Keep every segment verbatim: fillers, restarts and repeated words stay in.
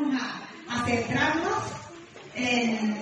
vamos a, a centrarnos en,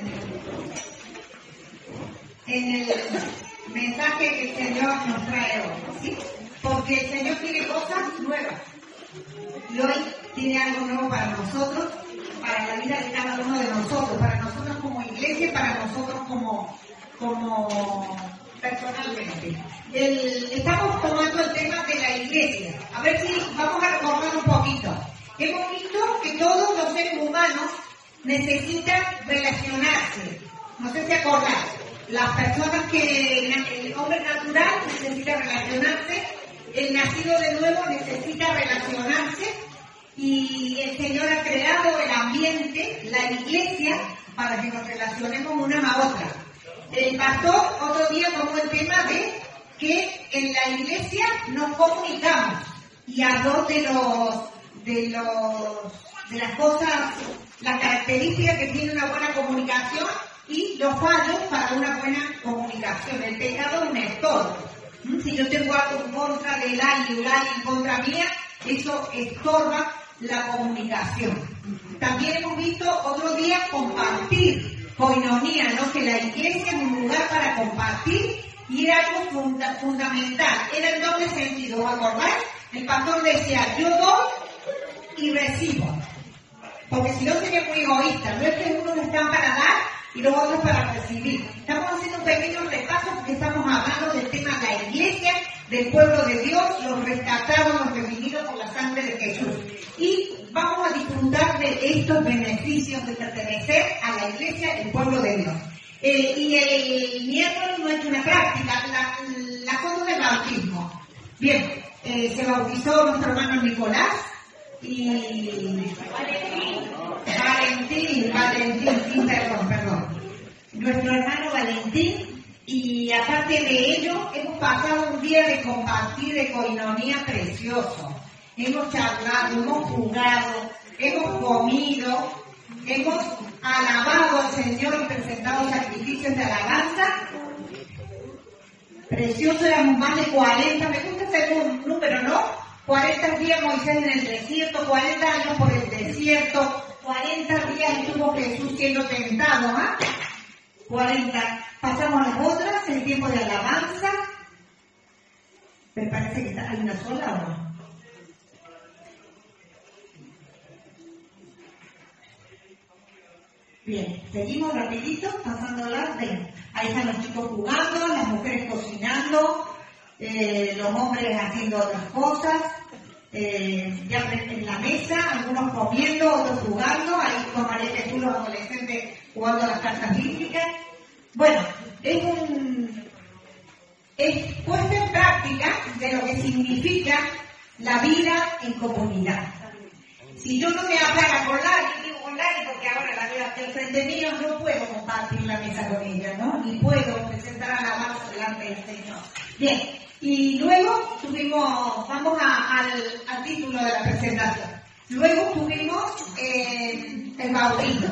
en el mensaje que el Señor nos trae hoy, ¿sí? Porque el Señor tiene cosas nuevas. Y hoy tiene algo nuevo para nosotros, para la vida de cada uno de nosotros, para nosotros como iglesia y para nosotros como, como personalmente. El, estamos tomando el tema de la iglesia. A ver si vamos a recordar un poquito. Hemos visto que todos los seres humanos necesitan relacionarse. No sé si acordáis. Las personas que, el hombre natural necesita relacionarse, el nacido de nuevo necesita relacionarse, y el Señor ha creado el ambiente, la iglesia, para que nos relacionemos una a otra. El pastor otro día tomó el tema de que en la iglesia nos comunicamos, y habló de los, de los, de las cosas, las características que tiene una buena comunicación y los fallos para una buena comunicación. El pecado es un estorbo. Si yo tengo algo en contra del alguien y un alguien en contra mía, eso estorba la comunicación. También hemos visto otro día compartir, koinonía, ¿no? Que la iglesia es un lugar para compartir y era algo funda, fundamental. Era en doble sentido, ¿os acordáis? El pastor decía, yo doy y recibo. Porque si no sería muy egoísta. No es que uno está para dar y los otros para recibir. Estamos haciendo un pequeño repaso porque estamos hablando del tema de la iglesia, del pueblo de Dios, los rescatados, los redimidos por la sangre de Jesús. Y vamos a disfrutar de estos beneficios de pertenecer a la iglesia, el pueblo de Dios. Eh, y el miércoles no he hecho una práctica, la, la cosa del bautismo. Bien, eh, se bautizó nuestro hermano Nicolás y... Valentín, Valentín, perdón, perdón. Nuestro hermano Valentín, y aparte de ello, hemos pasado un día de compartir, de koinonía precioso. Hemos charlado, hemos jugado, hemos comido, hemos alabado al Señor y presentado sacrificios de alabanza. Precioso, éramos más de cuarenta, me gusta hacer un número, ¿no? cuarenta días Moisés en el desierto, cuarenta años por el desierto, cuarenta días estuvo Jesús siendo tentado, ¿ah? ¿eh? cuarenta. Pasamos a las otras, el tiempo de alabanza. Me parece que hay una sola, ¿o no? Bien, seguimos rapidito, pasándolas. Ven, ahí están los chicos jugando, las mujeres cocinando, eh, los hombres haciendo otras cosas, eh, ya en la mesa, algunos comiendo, otros jugando, ahí con María Jesús, los adolescentes jugando a las cartas bíblicas. Bueno, es un es puesta en práctica de lo que significa la vida en comunidad. Si yo no me hablara con nadie, digo con nadie, porque ahora la vida está enfrente mío, no puedo compartir la mesa con ella, ¿no? Ni puedo presentar alabanza delante del Señor. Bien, y luego tuvimos, vamos a, al, al título de la presentación. Luego tuvimos eh, el bautismo.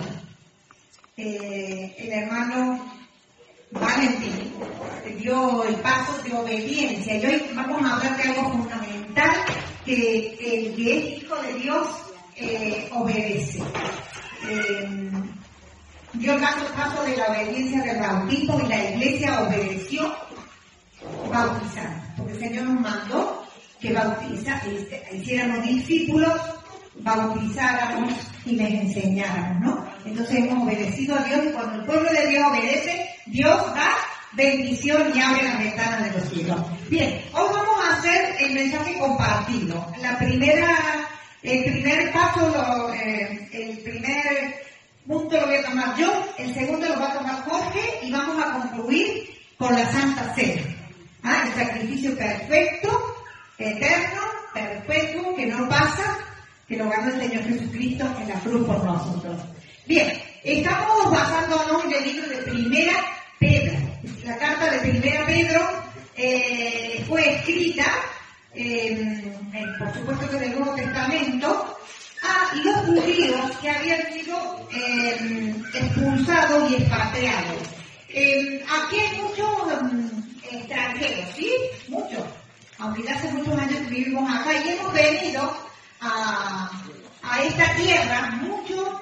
Eh, el hermano Valentín dio el paso de obediencia. Y hoy vamos a hablar de algo fundamental, que el que es hijo de Dios eh, obedece. Eh, dio el paso de la obediencia del bautismo y la iglesia obedeció bautizando. Porque el Señor nos mandó que bautiza, hiciéramos discípulos, bautizáramos y les enseñáramos, ¿no? Entonces hemos obedecido a Dios, y cuando el pueblo de Dios obedece, Dios da bendición y abre las ventanas de los cielos. Bien, hoy vamos a hacer el mensaje compartido. La primera, el primer paso, lo, eh, el primer punto lo voy a tomar yo, el segundo lo va a tomar Jorge, y vamos a concluir con la Santa Cena. ¿Ah? El sacrificio perfecto, eterno, perpetuo, que no pasa, que lo ganó el Señor Jesucristo en la cruz por nosotros. Bien, estamos basándonos en el libro de Primera Pedro. La carta de Primera Pedro eh, fue escrita, eh, eh, por supuesto que del Nuevo Testamento, a los judíos que habían sido eh, expulsados y expatriados. Eh, aquí hay muchos eh, extranjeros, ¿sí? Muchos. Aunque ya hace muchos años que vivimos acá y hemos venido a, a esta tierra, muchos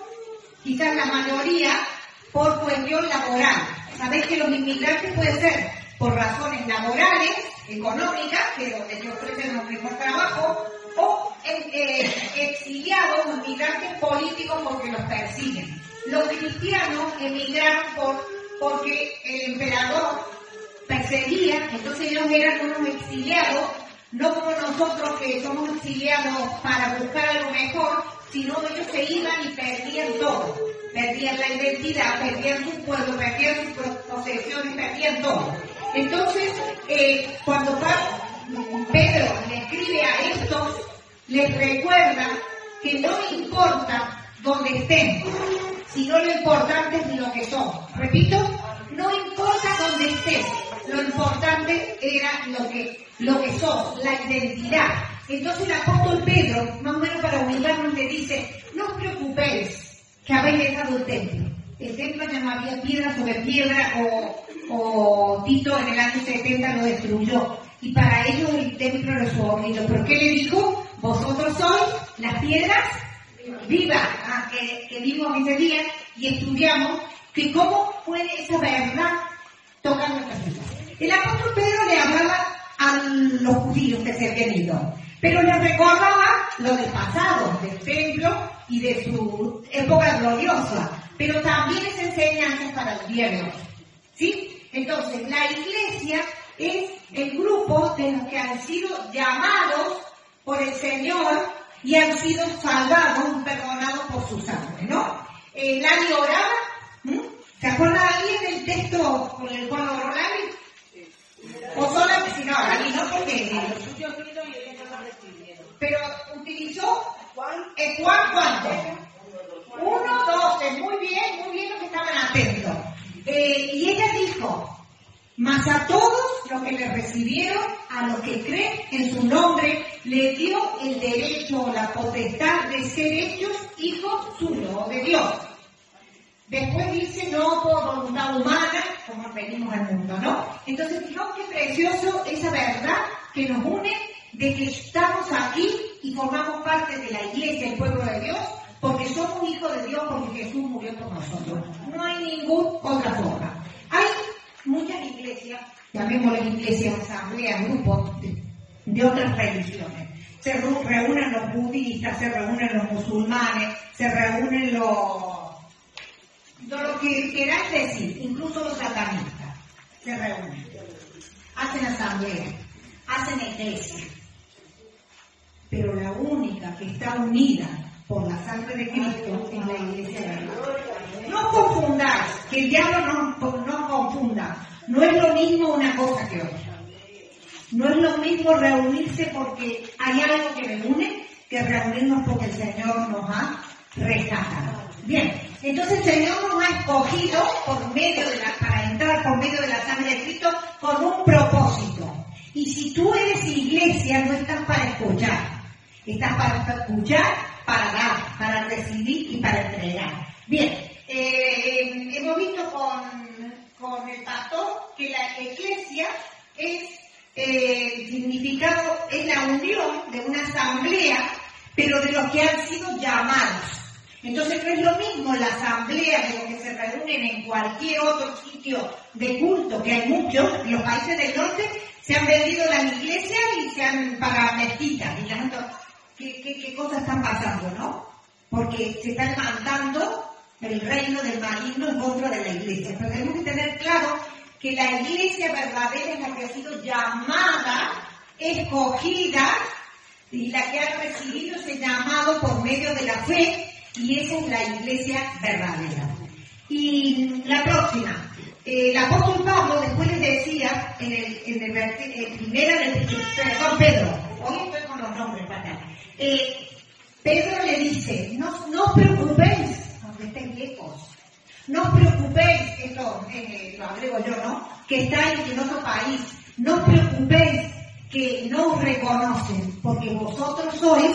quizás la mayoría, por cuestión laboral. Sabéis que los inmigrantes pueden ser por razones laborales, económicas, que donde te ofrecen un mejor trabajo, o eh, exiliados, inmigrantes políticos porque los persiguen. Los cristianos emigraron por, porque el emperador perseguía, entonces ellos eran unos exiliados, no como nosotros que somos exiliados para buscar algo mejor, sino ellos se iban y perdían todo. Perdían la identidad, perdían su pueblo, perdían sus posesiones, perdían todo. Entonces, eh, cuando Pedro le escribe a estos, les recuerda que no importa dónde estén, sino lo importante es lo que son. Repito, no importa dónde estés, lo importante era lo que, lo que sos, la identidad. Entonces el apóstol Pedro, más o menos para ubicarnos, le dice, no os preocupéis que habéis dejado el templo. El templo ya no había piedra sobre piedra, o, o Tito en el año setenta lo destruyó. Y para ellos el templo era su hornillo. ¿Pero qué le dijo? Vosotros sois las piedras vivas, ah, que, que vimos ese día y estudiamos que cómo puede esa verdad tocar nuestras vidas. El apóstol Pedro le hablaba a los judíos que se habían ido, pero les recordaba lo del pasado, del templo y de su época gloriosa, pero también es enseñanza para el día de hoy. ¿Sí? Entonces, la iglesia es el grupo de los que han sido llamados por el Señor y han sido salvados, perdonados por su sangre, ¿no? Eh, Lali oraba, ¿Mm? ¿Se acuerda alguien del texto con el cual oró Lali? O solamente, si no, Lali, no, porque... Pero utilizó el Juan, ¿cuánto? Uno, doce, muy bien, muy bien los que estaban atentos. Eh, y ella dijo, mas a todos los que le recibieron, a los que creen en su nombre, le dio el derecho o la potestad de ser hechos hijos suyos, de Dios. Después dice, no por voluntad humana, como venimos al mundo, ¿no? Entonces, fijaos qué precioso esa verdad que nos une, de que estamos aquí y formamos parte de la iglesia, el pueblo de Dios, porque somos hijos de Dios, porque Jesús murió por nosotros. No hay ninguna otra forma. Hay muchas iglesias, llamémoslas iglesias, asambleas, grupos de, de otras religiones. Se reúnen los budistas, se reúnen los musulmanes, se reúnen los... lo que queráis decir, incluso los satanistas, se reúnen. Hacen asamblea, hacen iglesia. Pero la única que está unida por la sangre de Cristo es la iglesia de Dios. No confundáis, que el diablo no, no confunda. No es lo mismo una cosa que otra. No es lo mismo reunirse porque hay algo que me une que reunirnos porque el Señor nos ha rescatado. Bien, entonces el Señor nos ha escogido por medio de la, para entrar por medio de la sangre de Cristo con un propósito. Y si tú eres iglesia, no estás para escuchar. Estás para escuchar, para dar, para recibir y para entregar. Bien, eh, hemos visto con, con el pastor que la iglesia es, eh, el significado es la unión de una asamblea, pero de los que han sido llamados. Entonces no es lo mismo la asamblea de los que se reúnen en cualquier otro sitio de culto, que hay muchos, en los países del norte se han vendido las iglesias y se han pagado mezquitas, y las ¿Qué, qué, ¿Qué cosas están pasando, no? Porque se está levantando el reino del maligno en contra de la iglesia. Pero tenemos que tener claro que la iglesia verdadera es la que ha sido llamada, escogida, y la que ha recibido ese llamado por medio de la fe, y esa es la iglesia verdadera. Y la próxima. Eh, el apóstol Pablo después les decía en el, en el, en primera del perdón Pedro, hoy estoy con los nombres fatal. Eh, Pedro le dice, no, no os preocupéis, aunque estéis lejos, no os preocupéis, esto eh, lo agrego yo, ¿no? Que estáis en otro país, no os preocupéis que no os reconocen, porque vosotros sois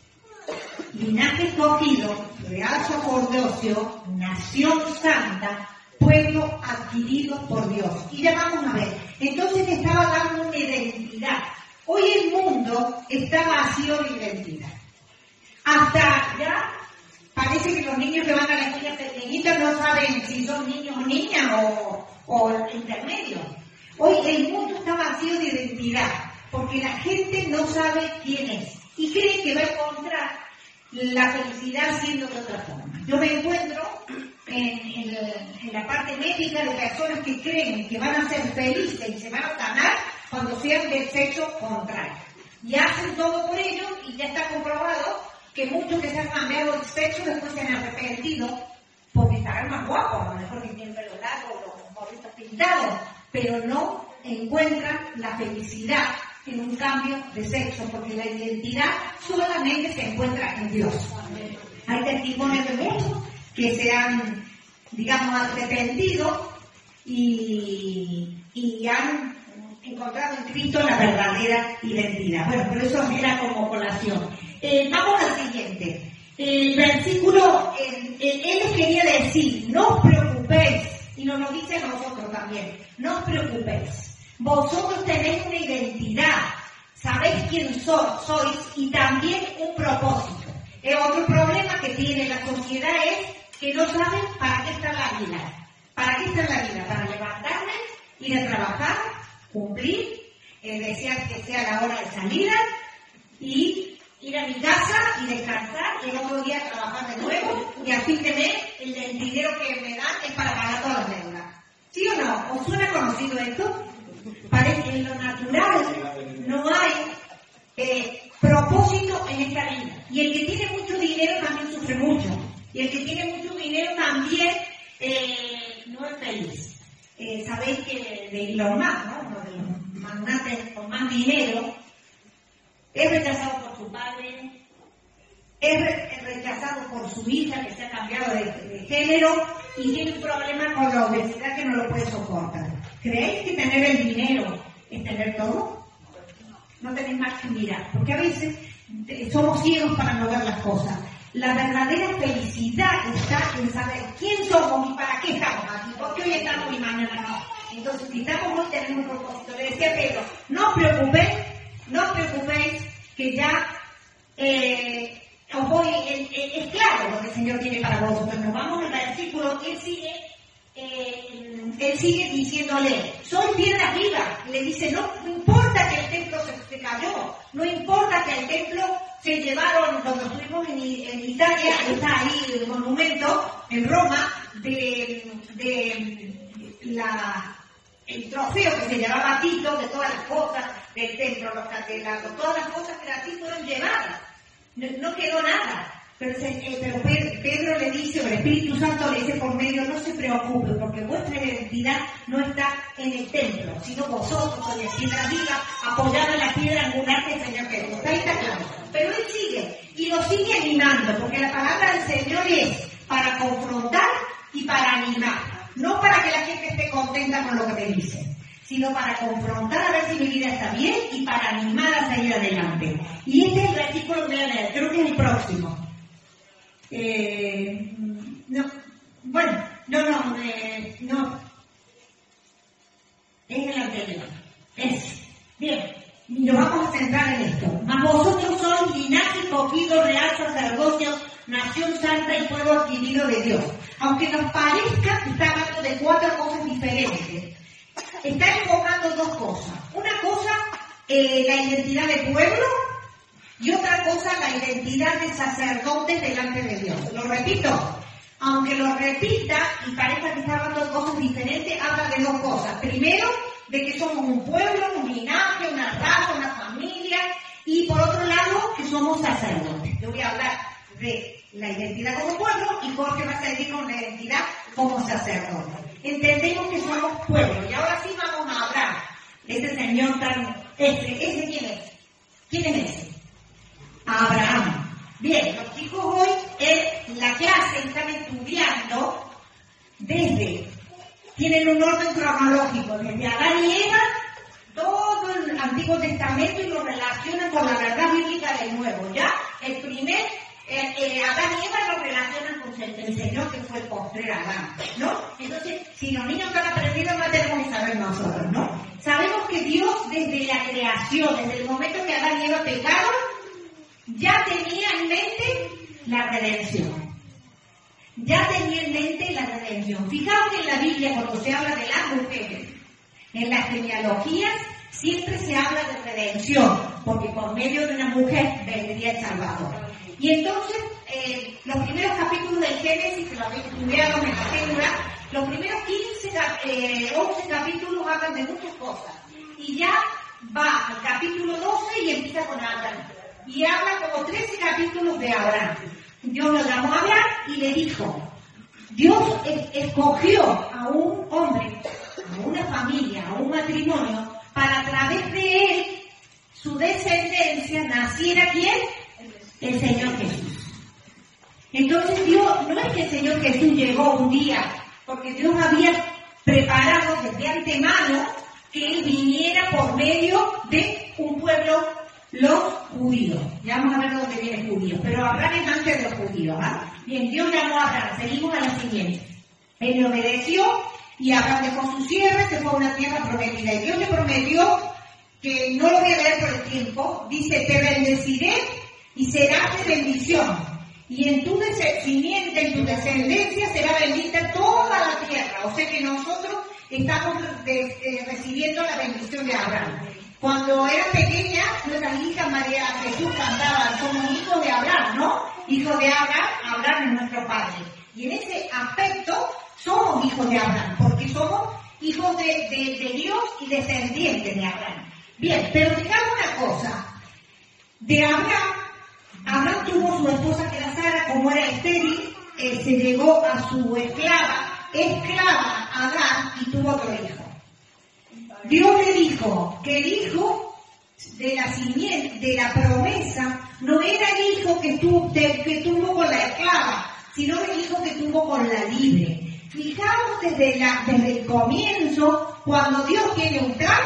linaje escogido, real sacerdocio, nación santa, pueblo adquirido por Dios. Y ya vamos a ver, entonces estaba dando una identidad. Hoy el mundo está vacío de identidad. Hasta ya parece que los niños que van a la escuela chiquitas no saben si son niños o niñas o, o intermedios. Hoy el mundo está vacío de identidad, porque la gente no sabe quién es y cree que va a encontrar la felicidad siendo de otra forma. Yo me encuentro en, en, en la parte médica de personas que creen que van a ser felices y se van a sanar cuando sean del sexo contrario. Y hacen todo por ello y ya está comprobado que muchos que se han cambiado el sexo después se han arrepentido porque estarán más guapos, a lo mejor que tienen pelo largo, los morritos pintados, pero no encuentran la felicidad en un cambio de sexo, porque la identidad solamente se encuentra en Dios. Hay testimonios de muchos que se han, digamos, arrepentido y, y han encontrado en Cristo la verdadera identidad. Bueno, pero eso era como colación. Eh, vamos al siguiente. El versículo, eh, eh, él les quería decir, no os preocupéis, y nos lo dice a nosotros también, no os preocupéis. Vosotros tenéis una identidad, sabéis quién so, sois y también un propósito. El otro problema que tiene la sociedad es que no saben para qué está la vida. ¿Para qué está la vida? Para levantarme, ir a trabajar, cumplir, eh, desear que sea la hora de salida y ir a mi casa y descansar y el otro día trabajar de nuevo y a fin de mes el, el dinero que me dan es para pagar todas las deudas. ¿Sí o no? ¿Os suena conocido esto? Parece que en lo natural no hay eh, propósito en esta vida. Y el que tiene mucho dinero también sufre mucho. Y el que tiene mucho dinero también eh, no es feliz. Eh, Sabéis que de Elon Musk, ¿no? Uno de los magnates con más dinero, es rechazado por su padre, es, re, es rechazado por su hija que se ha cambiado de, de género y tiene un problema con la obesidad que no lo puede soportar. ¿Creéis que tener el dinero es tener todo? No tenéis más que mirar, porque a veces somos ciegos para no ver las cosas. La verdadera felicidad está en saber quién somos y para qué estamos aquí, porque hoy estamos y mañana no. Entonces, si estamos hoy, tenemos un propósito. Le decía Pedro, no os preocupéis, no os preocupéis, que ya eh, os voy, eh, eh, es claro lo que el Señor tiene para vosotros. Nos vamos al versículo, él sigue, eh, él sigue diciéndole, soy piedra viva. Le dice, no, no importa que el templo se, se cayó, no importa que el templo se llevaron, cuando estuvimos en, en Italia, está ahí el monumento en Roma, de, de la, el trofeo que se llevaba Tito, de todas las cosas del templo, los catedráticos, todas las cosas que así fueron llevadas, no, no quedó nada. Pero, se, eh, pero Pedro, Pedro le dice, o el Espíritu Santo le dice por medio, no se preocupe, porque vuestra identidad no está en el templo, sino vosotros sois piedra viva, apoyada en la piedra angular que el Señor Pedro. Está ahí, está claro. Pero él sigue, y lo sigue animando, porque la palabra del Señor es para confrontar y para animar, no para que la gente esté contenta con lo que me dice, sino para confrontar a ver si mi vida está bien y para animar a seguir adelante. Y este es el versículo que voy a leer, creo que es el próximo. Eh, no, bueno, no, no, eh, no, es el anterior, es, bien, nos vamos a centrar en esto. Mas vosotros sois linaje escogido, real sacerdocio, nación santa y pueblo adquirido de Dios. Aunque nos parezca que está hablando de cuatro cosas diferentes, está enfocando dos cosas. Una cosa, eh, la identidad de pueblo, y otra cosa, la identidad de sacerdotes delante de Dios. Lo repito, aunque lo repita y parezca que está hablando de cosas diferentes, habla de dos cosas. Primero, de que somos un pueblo, un linaje, una raza, una familia, y por otro lado, que somos sacerdotes. Yo voy a hablar de la identidad como pueblo y Jorge va a seguir con la identidad como sacerdote. Entendemos que somos pueblo, y ahora sí vamos a hablar de ese señor tan... Ese, ¿ese quién es? ¿Quién es ese? Abraham. Bien, los chicos hoy en la clase están estudiando desde, tienen un orden cronológico, desde Adán y Eva, todo el Antiguo Testamento y lo relacionan con la verdad bíblica del Nuevo, ¿ya? El primer, eh, eh, Adán y Eva lo relacionan con el, el Señor que fue el postrer Adán, ¿no? Entonces, si los niños están aprendiendo, no tenemos que saber nosotros, ¿no? Sabemos que Dios desde la creación, desde el momento que Adán y Eva pecaron, ya tenía en mente la redención. ya tenía en mente la redención. Fijaos que en la Biblia, cuando se habla de las mujeres, en las genealogías, siempre se habla de redención, porque por medio de una mujer vendría el Salvador. Y entonces, eh, los primeros capítulos del Génesis, que lo habéis estudiado en la célula, los primeros quince, eh, once capítulos hablan de muchas cosas. Y ya va al capítulo doce y empieza con Abraham. Y habla como trece capítulos de Abraham. Dios lo llamó a Abraham y le dijo, Dios escogió a un hombre, a una familia, a un matrimonio, para a través de él, su descendencia, naciera ¿quién? El Señor Jesús. Entonces Dios, no es que el Señor Jesús llegó un día, porque Dios había preparado desde antemano que Él viniera por medio de un pueblo, los judíos. Ya vamos a ver de dónde viene judíos, pero Abraham es antes de los judíos. ¿Ah? Bien, Dios llamó a Abraham, seguimos a la siguiente. Él le obedeció y Abraham dejó su tierra, se fue a una tierra prometida. Y Dios le prometió, que no lo voy a leer por el tiempo, dice, te bendeciré y serás de bendición. Y en tu simiente, en tu descendencia, será bendita toda la tierra. O sea que nosotros estamos de, de, recibiendo la bendición de Abraham. Cuando era pequeña, nuestra hija María Jesús cantaba, somos hijos de Abraham, ¿no? Hijos de Abraham, Abraham es nuestro padre. Y en ese aspecto, somos hijos de Abraham, porque somos hijos de, de, de Dios y descendientes de Abraham. Bien, pero digamos una cosa, de Abraham, Abraham tuvo su esposa que era Sara, como era estéril, eh, se llegó a su esclava, esclava Abraham y tuvo otro hijo. Dios le dijo que el hijo de la simiente, de la promesa, no era el hijo que, tu, de, que tuvo con la esclava, sino el hijo que tuvo con la libre. Fijaos desde, la, desde el comienzo, cuando Dios tiene un plan,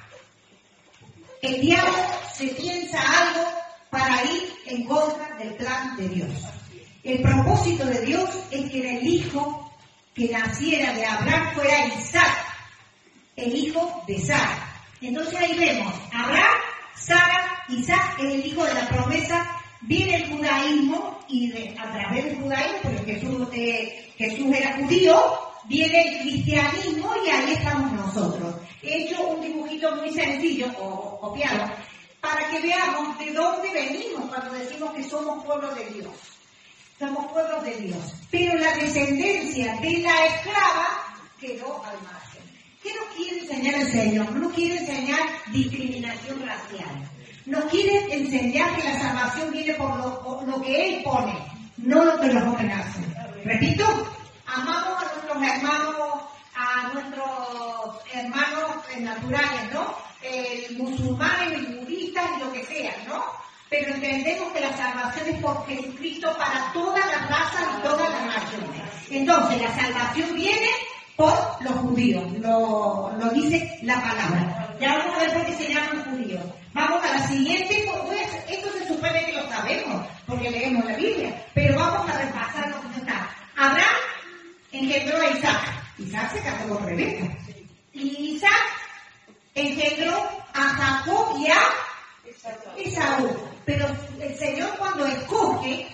el diablo se piensa algo para ir en contra del plan de Dios. El propósito de Dios es que el hijo que naciera de Abraham fuera Isaac, el hijo de Sara. Entonces ahí vemos, Abraham, Sara, Isaac es el hijo de la promesa. Viene el judaísmo y de, a través del judaísmo, porque Jesús, eh, Jesús era judío, viene el cristianismo y ahí estamos nosotros. He hecho un dibujito muy sencillo, o, o copiado, para que veamos de dónde venimos cuando decimos que somos pueblo de Dios. Somos pueblos de Dios. Pero la descendencia de la esclava quedó al margen. ¿Qué nos quiere enseñar el Señor? No nos quiere enseñar discriminación racial. Nos quiere enseñar que la salvación viene por lo, por lo que Él pone, no lo que los hombres hacen. Repito, amamos a nuestros hermanos, a nuestros hermanos naturales, ¿no? El musulmanes, el budistas y lo que sea, ¿no? Pero entendemos que la salvación es por Jesucristo para todas las razas y todas las naciones. Entonces, la salvación viene por los judíos, lo, lo dice la palabra. Ya vamos a ver por qué se llaman judíos. Vamos a la siguiente, pues, esto se supone que lo sabemos, porque leemos la Biblia, pero vamos a repasar lo que está. Abraham engendró a Isaac. Isaac se casó con Rebeca. Y Isaac engendró a Jacob y a Esaú. Pero el Señor cuando escoge,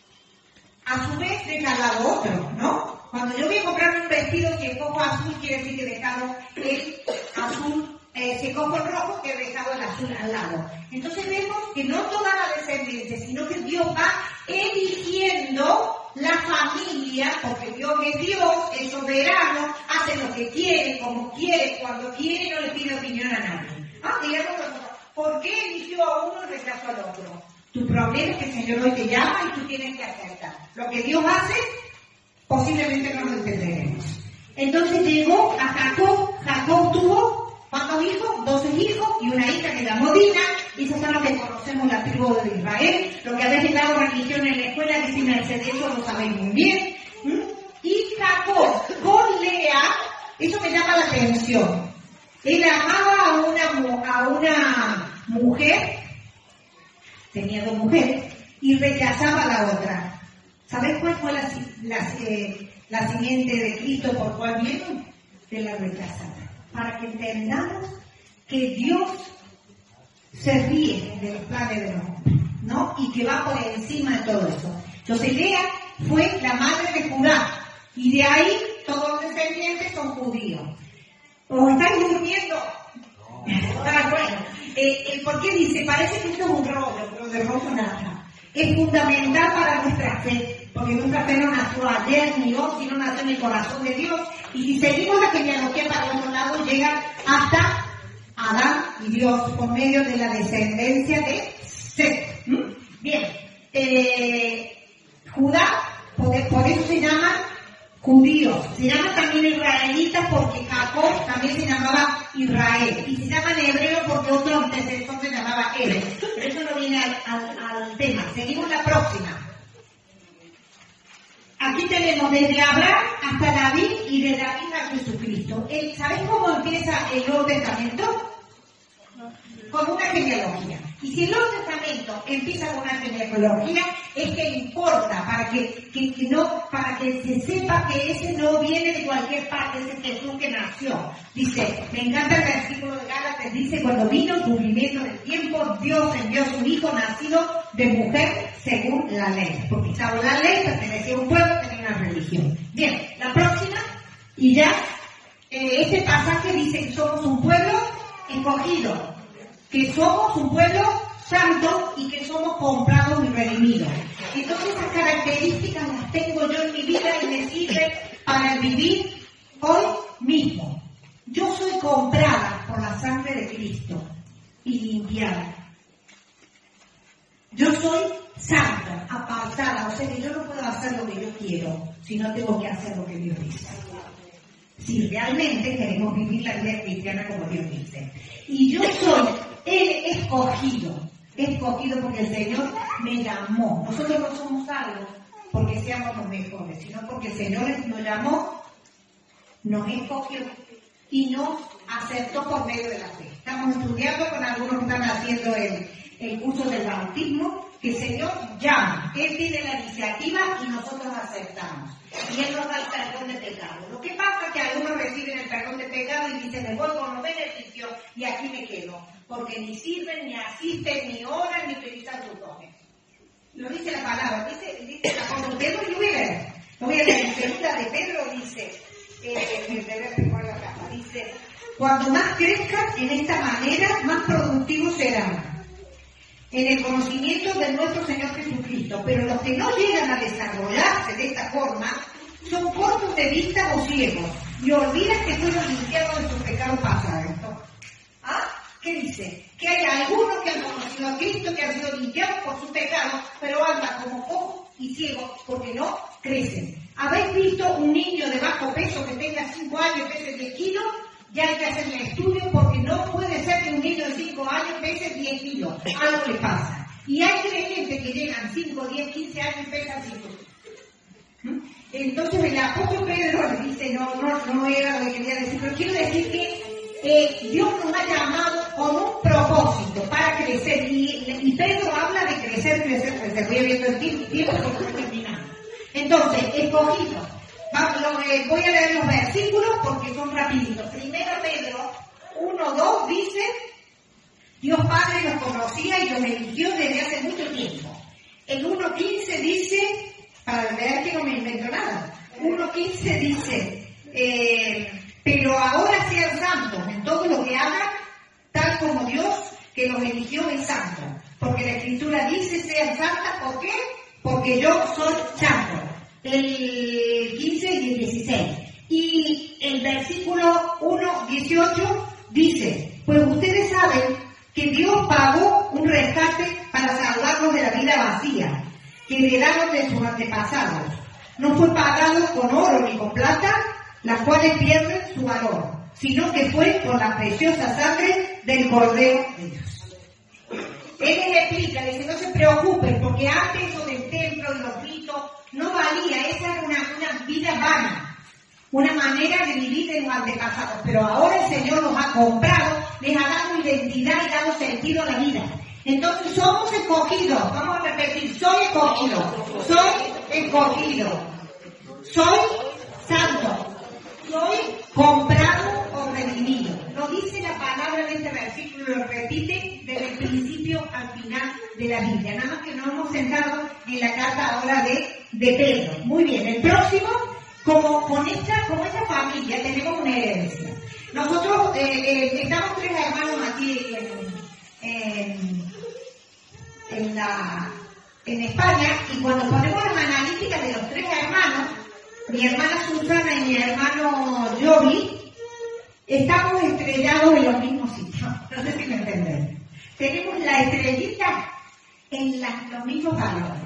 a su vez deja al lado otro, ¿no? Cuando yo voy a comprar un vestido, si escojo azul, quiere decir que he dejado el azul, eh, si escojo el rojo, que he dejado el azul al lado. Entonces vemos que no toda la descendencia, sino que Dios va eligiendo la familia, porque Dios es Dios, es soberano, hace lo que quiere, como quiere, cuando quiere, no le pide opinión a nadie. Ah, digamos, ¿por qué eligió a uno y rechazó al otro? Tu problema es que el Señor hoy te llama y tú tienes que aceptar. Lo que Dios hace, posiblemente no lo entenderemos. Entonces llegó a Jacob. Jacob tuvo, ¿cuántos hijos? Doce hijos y una hija que llamó Dina. Y esos son los que conocemos la tribu de Israel. Lo que habéis dado religión en la escuela, que sin hacer de eso lo sabéis muy bien. ¿Mm? Y Jacob con Lea, eso me llama la atención. Él amaba a una, a una mujer, tenía dos mujeres, y rechazaba a la otra. ¿Sabes cuál fue la, la, eh, la simiente de Cristo por cuál vino? De la rechazada. Para que entendamos que Dios se ríe de los planes de los hombres, ¿no? Y que va por encima de todo eso. Entonces Lea fue la madre de, Judá. Y de ahí todos los descendientes son judíos. ¿Os estáis durmiendo? Ah, bueno, eh, eh, ¿por qué dice? Parece que esto es un rollo, pero de rollo nada. Es fundamental para nuestra fe, porque nuestra fe no nació ayer ni hoy, sino nació en el corazón de Dios. Y si seguimos la genealogía para otro lado, llega hasta Adán y Dios por medio de la descendencia de Set. ¿Mm? Bien, eh, Judá, por, por eso se llaman judíos. Se llaman también israelitas porque Jacob también se llamaba Israel. Y se llaman hebreos porque otro antecesor se llamaba Eber. Pero eso no viene al, al, al tema. Seguimos la próxima. Aquí tenemos desde Abraham hasta David y de David a Jesucristo. ¿Sabéis cómo empieza el Nuevo Testamento? Con una genealogía. Y si el Nuevo Testamento empieza con una genealogía, es que importa para que, que, que no, para que se sepa que ese no viene de cualquier parte, ese Jesús que nació. Dice, me encanta el versículo de Gálatas, dice, cuando vino el cumplimiento del tiempo, Dios envió a su Hijo nacido de mujer según la ley. Porque claro, la ley pertenecía a un pueblo, tenía una religión. Bien, la próxima, y ya, eh, este pasaje dice que somos un pueblo escogido, que somos un pueblo santo y que somos comprados y redimidos. Entonces esas características las tengo yo en mi vida y me sirven para vivir hoy mismo. Yo soy comprada por la sangre de Cristo y limpiada. Yo soy santa, apartada, o sea que yo no puedo hacer lo que yo quiero, sino tengo que hacer lo que Dios dice. Si realmente queremos vivir la vida cristiana como Dios dice. Y yo soy el escogido, escogido porque el Señor me llamó. Nosotros no somos salvos porque seamos los mejores, sino porque el Señor nos llamó, nos escogió y nos aceptó por medio de la fe. Estamos estudiando con algunos que están haciendo el, el curso del bautismo, que el Señor llama, Él tiene la iniciativa y nosotros aceptamos. Y Él nos da el perdón de pecado. Lo que pasa es que algunos reciben el perdón de pecado y dicen, me voy con los beneficios y aquí me quedo. Porque ni sirven, ni asisten, ni oran, ni utilizan sus dones. Lo dice la palabra, dice, dice la palabra. Pedro y Uber. Lo voy a leer en segunda de Pedro, dice, eh, el deber de la capa, dice, cuando más crezcan en esta manera, más productivos serán en el conocimiento de nuestro Señor Jesucristo. Pero los que no llegan a desarrollarse de esta forma son cortos de vista o ciegos y olvidan que fueron limpiados de sus pecados pasados. ¿Ah? ¿Qué dice? Que hay algunos que han conocido a Cristo, que han sido limpiados por sus pecados, pero andan como cojos y ciegos porque no crecen. ¿Habéis visto un niño de bajo peso que tenga cinco años y pese diez kilos? Ya hay que hacerle estudio porque no puede ser que un niño de cinco años pese diez kilos. Algo le pasa. Y hay gente que llegan cinco, diez, quince años y pesan cinco kilos. Entonces el apóstol Pedro le dice, no, no, no era lo que quería decir, pero quiero decir que eh, Dios nos ha llamado con un propósito para crecer. Y, y Pedro habla de crecer, crecer, crecer. Voy viendo el tiempo porque estoy terminando. Entonces, escogido. Voy a leer los versículos porque son rapiditos. Primero Pedro uno dos dice, Dios Padre los conocía y los eligió desde hace mucho tiempo. El uno quince dice, para ver que no me invento nada, uno quince dice, eh, pero ahora sean santos en todo lo que hagan, tal como Dios que los eligió es santo. Porque la Escritura dice, sean santas, ¿por qué? Porque yo soy santo. El quince y el dieciséis. Y el versículo uno dieciocho dice, pues ustedes saben que Dios pagó un rescate para salvarnos de la vida vacía que heredaron de sus antepasados. No fue pagado con oro ni con plata, las cuales pierden su valor, sino que fue con la preciosa sangre del Cordero de Dios. Él les explica, les dice, no se preocupen, porque antes eso del templo y los ritos no valía, esa era una, una vida vana, una manera de vivir de los antepasados, pero ahora el Señor nos ha comprado, les ha dado identidad y dado sentido a la vida. Entonces somos escogidos, vamos a repetir, soy escogido, soy escogido, soy santo, soy comprado o redimido. Lo dice la palabra de este versículo, lo repite desde el principio al final de la Biblia. Nada más que nos hemos sentado en la carta ahora de, de Pedro. Muy bien, el próximo, como con esta, como esta familia tenemos una herencia. Nosotros eh, eh, estamos tres hermanos aquí en, en, en, la, en España, y cuando ponemos las analíticas de los tres hermanos, mi hermana Susana y mi hermano Jovi, estamos estrellados en los mismos sitios. No sé si me entendéis. Tenemos la estrellita en la, los mismos valores.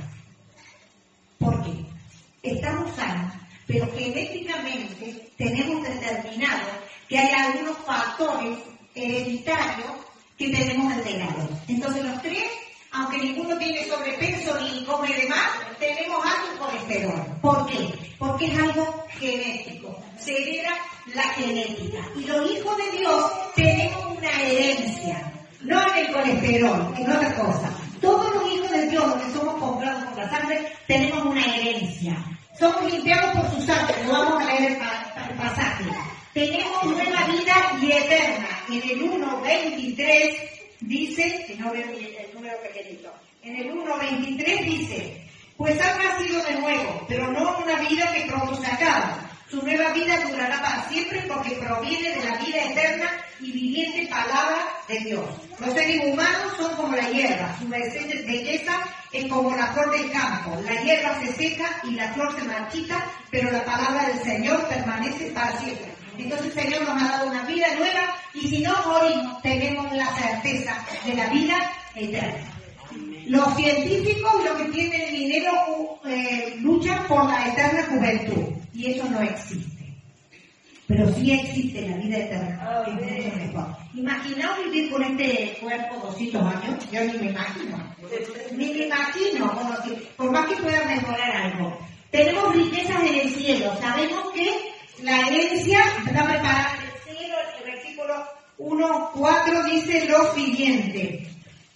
¿Por qué? Estamos sanos, pero genéticamente tenemos determinado que hay algunos factores hereditarios que tenemos heredados. Entonces los tres, aunque ninguno tiene sobrepeso ni come de más, tenemos alto colesterol. ¿Por qué? Porque es algo genético. Se hereda la genética. Y los hijos de Dios tenemos una herencia, no en el colesterol, en otra cosa. Todos los hijos de Dios, los que somos comprados por la sangre, tenemos una herencia. Somos limpiados por su sangre. Lo vamos a leer el, el pasaje. Tenemos nueva vida y eterna. En el uno veintitrés dice, que no veo el número pequeñito, en el uno veintitrés dice, pues han nacido de nuevo, pero no una vida que pronto se acaba. Su nueva vida durará para siempre porque proviene de la vida eterna y viviente palabra de Dios. Los seres humanos son como la hierba, su belleza es como la flor del campo. La hierba se seca y la flor se marchita, pero la palabra del Señor permanece para siempre. Entonces el Señor nos ha dado una vida nueva, y si no morimos tenemos la certeza de la vida eterna. Los científicos y los que tienen dinero eh, luchan por la eterna juventud, y eso no existe. Pero sí existe la vida eterna, que es mucho mejor. Imaginaos vivir con este cuerpo doscientos años, yo ni me imagino. Ni me imagino, bueno, si, por más que pueda mejorar algo. Tenemos riquezas en el cielo, sabemos que la herencia está preparada en el cielo. El versículo uno cuatro dice lo siguiente.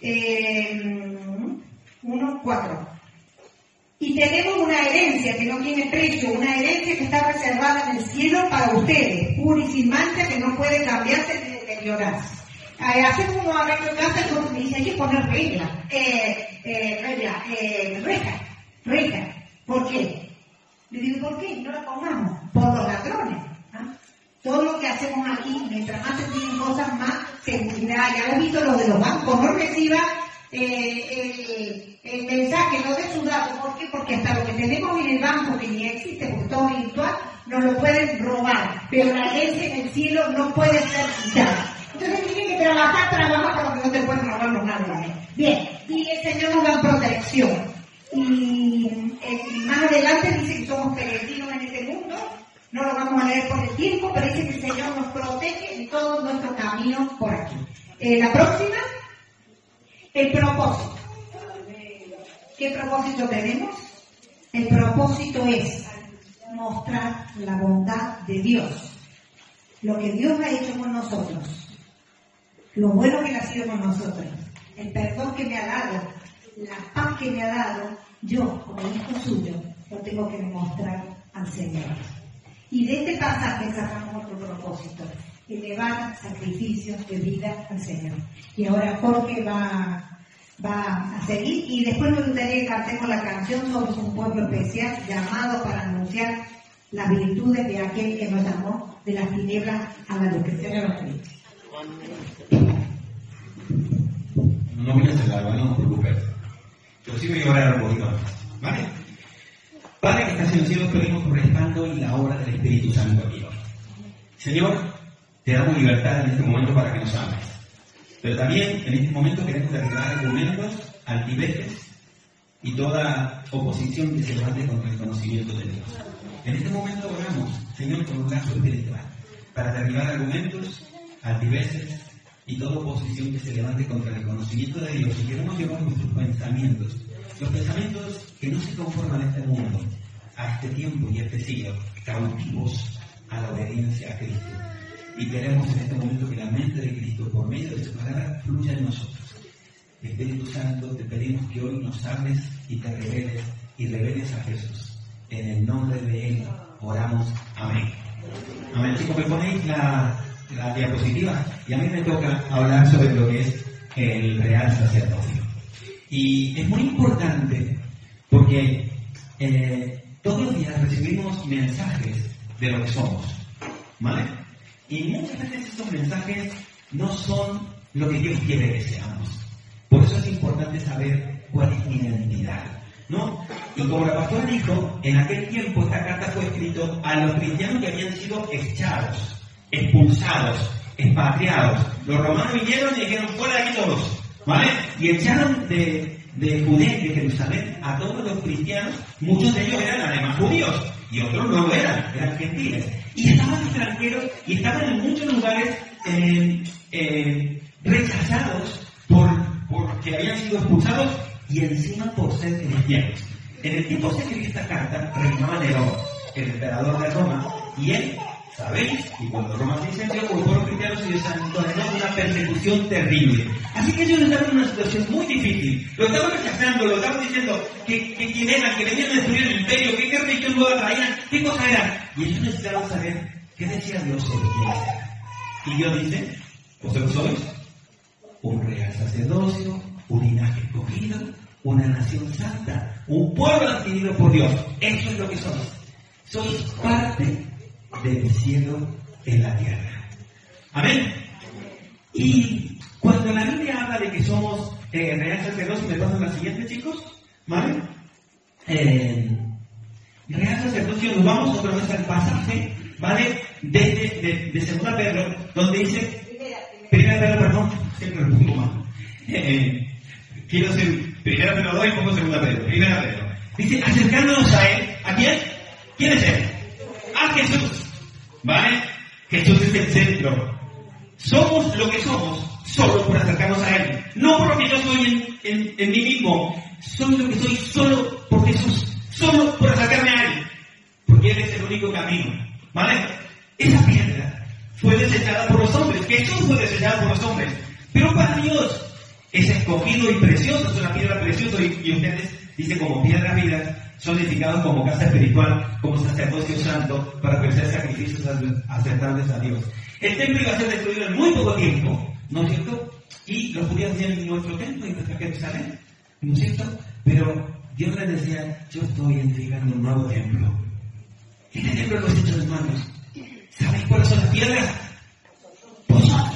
Eh, uno cuatro. Y tenemos una herencia que no tiene precio, una herencia que está reservada en el cielo para ustedes, pura y sin mancha, que no puede cambiarse ni deteriorarse. Eh, hacemos un arreglo de casa y como me dice, hay que poner reglas, eh, eh, reglas, eh, rejas, rejas. ¿Por qué? Le digo, ¿por qué? No la pongamos. Por los ladrones. ¿Ah? Todo lo que hacemos aquí, mientras más se tienen cosas, más seguridad. Ya he visto lo de los bancos, no reciba eh, el, el mensaje, no de su dato. ¿Por qué? Porque hasta lo que tenemos en el banco, que ni existe, porque todo es virtual, nos lo pueden robar. Pero la herencia en el cielo no puede ser quitada. Entonces tienen que trabajar, trabajar, porque no te pueden robar los ladrones. Bien, y el Señor nos da protección. Y eh, más adelante dice que somos peregrinos en este mundo. No lo vamos a leer por el tiempo, pero dice que el Señor nos protege en todo nuestro camino por aquí. Eh, la próxima, el propósito. ¿Qué propósito tenemos? El propósito es mostrar la bondad de Dios, lo que Dios ha hecho con nosotros, lo bueno que Él ha sido con nosotros, el perdón que me ha dado, la paz que me ha dado. Yo, como hijo suyo, lo tengo que demostrar al Señor. Y de este pasaje sacamos otro propósito: elevar sacrificios de vida al Señor. Y ahora Jorge va, va a seguir, y después me gustaría que cantemos la canción Somos un pueblo especial, llamado para anunciar las virtudes de aquel que nos llamó de las tinieblas a la luz. Que Señor los bendiga. No voy a hacer algo, no os preocupéis. Pero sí voy a orar un poquito más, ¿vale? Padre que estás en los cielos, pedimos tu respaldo y la obra del Espíritu Santo aquí hoy. Señor, te damos libertad en este momento para que nos ames. Pero también en este momento queremos derribar argumentos, altiveces y toda oposición que se levante contra el conocimiento de Dios. En este momento oramos, Señor, con un lazo espiritual, para derribar argumentos, altiveces y toda oposición que se levante contra el conocimiento de Dios. Y queremos llevar nuestros pensamientos, los pensamientos que no se conforman a este mundo, a este tiempo y a este siglo, cautivos a la obediencia a Cristo. Y queremos en este momento que la mente de Cristo, por medio de su palabra, fluya en nosotros. Espíritu Santo, te pedimos que hoy nos hables y te reveles y reveles a Jesús. En el nombre de Él oramos. Amén. Amén. Chicos, me ponéis la, la diapositiva, y a mí me toca hablar sobre lo que es el real sacerdocio. Y es muy importante Porque eh, todos los días recibimos mensajes de lo que somos, ¿vale? Y muchas veces esos mensajes no son lo que Dios quiere que seamos. Por eso es importante saber cuál es mi identidad, ¿no? Y como la pastora dijo, en aquel tiempo esta carta fue escrita a los cristianos que habían sido echados, expulsados, expatriados. Los romanos vinieron y dijeron, fuera de aquí todos, ¿vale? Y echaron de, de Judea, de Jerusalén, a todos los cristianos. Muchos de ellos eran además judíos, y otros no lo eran, eran gentiles. Y estaban extranjeros, y estaban en muchos lugares eh, eh, rechazados por, porque habían sido expulsados, y encima por ser cristianos. En el tiempo se escribió esta carta, reinaba Nerón, el emperador de Roma, y él, sabéis, y cuando Roma se incendió, por los cristianos se desencadenó una persecución terrible. Así que ellos estaban en una situación muy difícil. Lo estaban rechazando, lo estaban diciendo que, que quién eran, que venían a destruir el imperio, que qué religión nueva traían, qué cosa eran. Y ellos necesitaban saber qué decía Dios sobre quiénes eran. Y Dios dice, vosotros sois un real sacerdocio, un linaje escogido, una nación santa, un pueblo adquirido por Dios. Eso es lo que sois. Sois parte del cielo en la tierra. Amén. Y cuando la Biblia habla de que somos eh, real sacerdocio, me pasan la siguiente, chicos, ¿vale? Eh, real sacerdocio, nos vamos otra vez al pasaje, ¿vale? Desde de, de segunda Pedro, donde dice, primera Pedro, perdón, siempre lo pongo mal. Eh, quiero decir, primera Pedro dos y pongo segunda Pedro. Primera Pedro. Dice, acercándonos a él, ¿a quién? ¿Quién es él? A Jesús. ¿Vale? Jesús es el centro. Somos lo que somos solo por acercarnos a él. No por lo que yo soy en, en, en mí mismo. Soy lo que soy solo por Jesús. Solo por acercarme a él. Porque él es el único camino. ¿Vale? Esa piedra fue desechada por los hombres. Jesús fue desechado por los hombres. Pero para Dios es escogido y precioso, es una piedra preciosa, y, y ustedes dicen como piedras vivas, son edificados como casa espiritual, como sacerdocio santo, para ofrecer sacrificios aceptables a Dios. El templo iba a ser destruido en muy poco tiempo, ¿no es cierto? Y los judíos decían, nuestro templo y nuestra Jerusalén, ¿no es cierto? Pero Dios les decía, yo estoy edificando un nuevo templo. Este templo lo he hecho en manos. ¿Sabéis cuáles son las piedras? Vosotros.